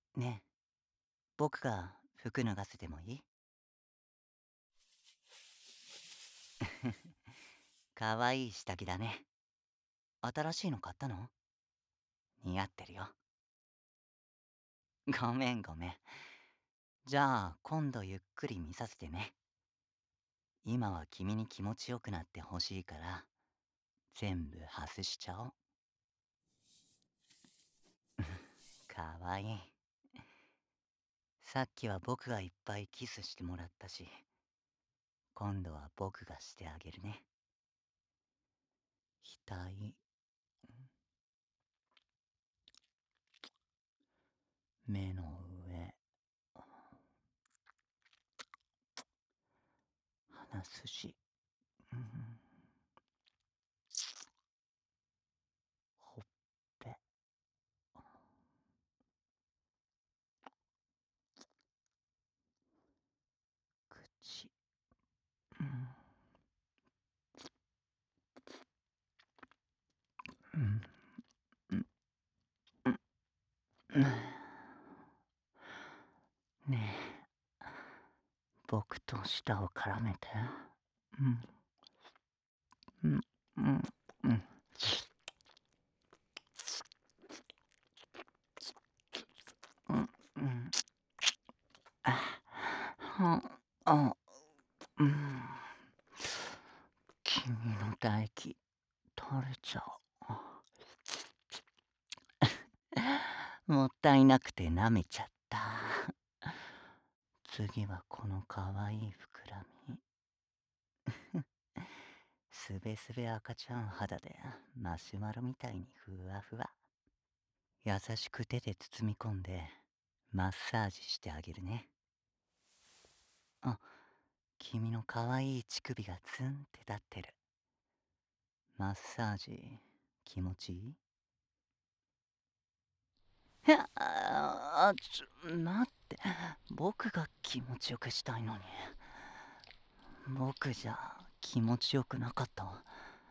ねえ、僕が服脱がせてもいい？かわいい下着だね。新しいの買ったの？似合ってるよ。ごめんごめん。じゃあ、今度ゆっくり見させてね。今は君に気持ちよくなってほしいから、全部外しちゃおう。かわいい。さっきは僕がいっぱいキスしてもらったし、今度は僕がしてあげるね。額、目の上、鼻筋、うん、ほっぺ、口、うん、うん、うん、うん。ねえ、僕と舌を絡めて。うん、うん、うん、うん、うん、うん。あ、あ、うん。君の唾液、垂れちゃう。もったいなくて舐めちゃった。次はこのかわいい膨らみ。すべすべ赤ちゃん肌でマシュマロみたいにふわふわ。優しく手で包み込んでマッサージしてあげるね。あ、君のかわいい乳首がツンって立ってる。マッサージ気持ちいい？待って。僕が気持ちよくしたいのに。僕じゃ気持ちよくなかったわ。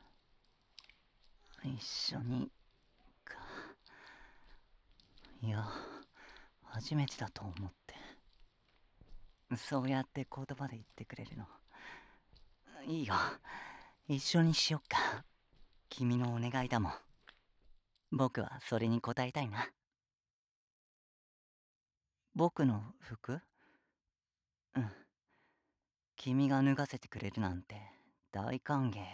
一緒にか。いや、初めてだと思って。そうやって言葉で言ってくれるの。いいよ。一緒にしよっか。君のお願いだもん。僕はそれに応えたいな。僕の服？うん。君が脱がせてくれるなんて大歓迎。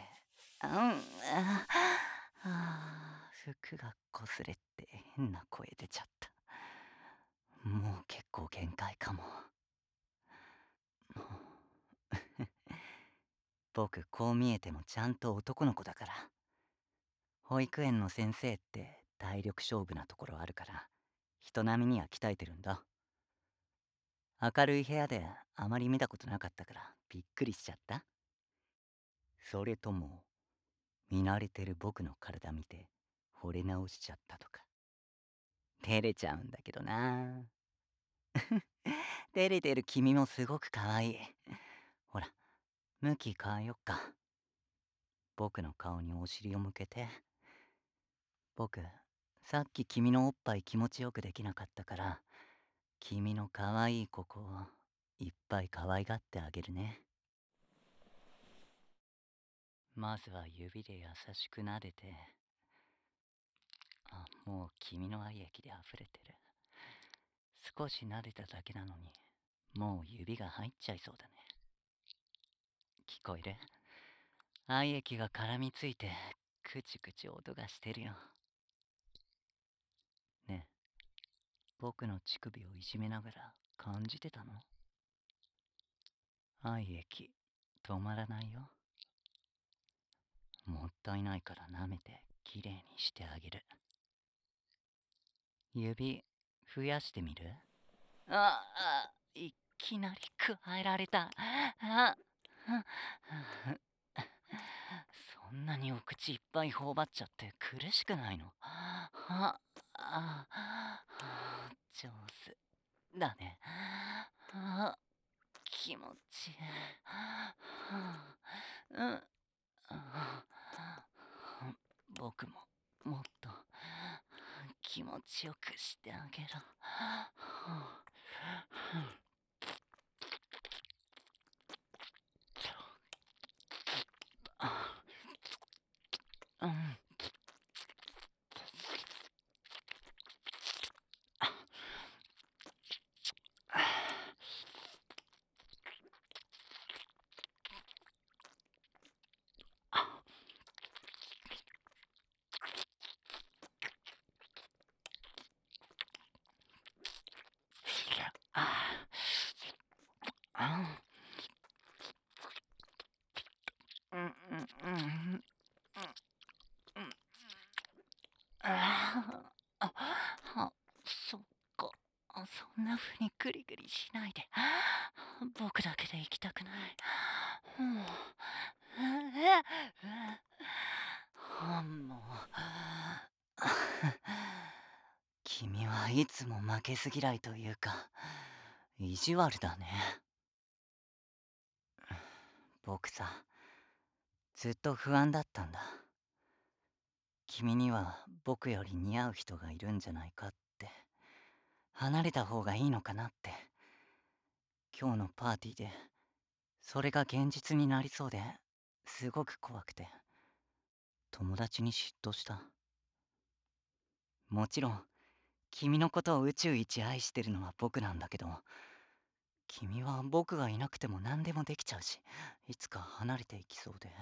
服が擦れって変な声出ちゃった。もう結構限界かも。僕こう見えてもちゃんと男の子だから。保育園の先生って体力勝負なところあるから、人並みには鍛えてるんだ。明るい部屋であまり見たことなかったからびっくりしちゃった？それとも見慣れてる僕の体見て惚れ直しちゃったとか？照れちゃうんだけどな。照れてる君もすごく可愛い。ほら、向き変えよっか。僕の顔にお尻を向けて。僕、さっき君のおっぱい気持ちよくできなかったから、君の可愛いここをいっぱい可愛がってあげるね。まずは指で優しく撫でて。あ、もう君の愛液で溢れてる。少し撫でただけなのに、もう指が入っちゃいそうだね。聞こえる？愛液が絡みついて、クチクチ音がしてるよ。ねえ、僕の乳首をいじめながら感じてたの？愛液、止まらないよ。もったいないから舐めてきれいにしてあげる。指、増やしてみる？いきなり加えられた。そんなにお口いっぱい頬張っちゃって苦しくないの？上手だね。気持ちいい。うん。僕ももっと気持ちよくしてあげろ。 そんな風にグリグリしないで。僕だけで行きたくない。もう、もう。君はいつも負けず嫌いというか、意地悪だね。僕さ、ずっと不安だったんだ。君には僕より似合う人がいるんじゃないかって。離れた方がいいのかなって。今日のパーティーで、それが現実になりそうで、すごく怖くて、友達に嫉妬した。もちろん、君のことを宇宙一愛してるのは僕なんだけど、君は僕がいなくても何でもできちゃうし、いつか離れていきそうで。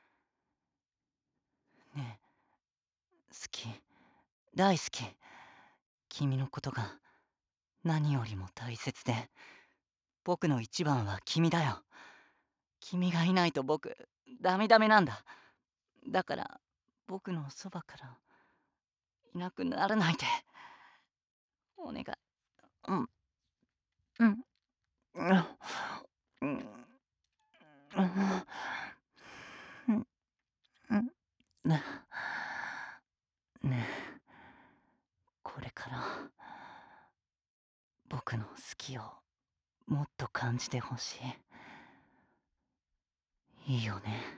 ねえ、好き、大好き。君のことが何よりも大切で、僕の一番は君だよ。君がいないと僕、ダメダメなんだ。だから、僕のそばからいなくならないで。お願い。うん、うん、うん、うん、うん、うん、うん。ねねえ、これから僕の好きをもっと感じてほしい。いいよね。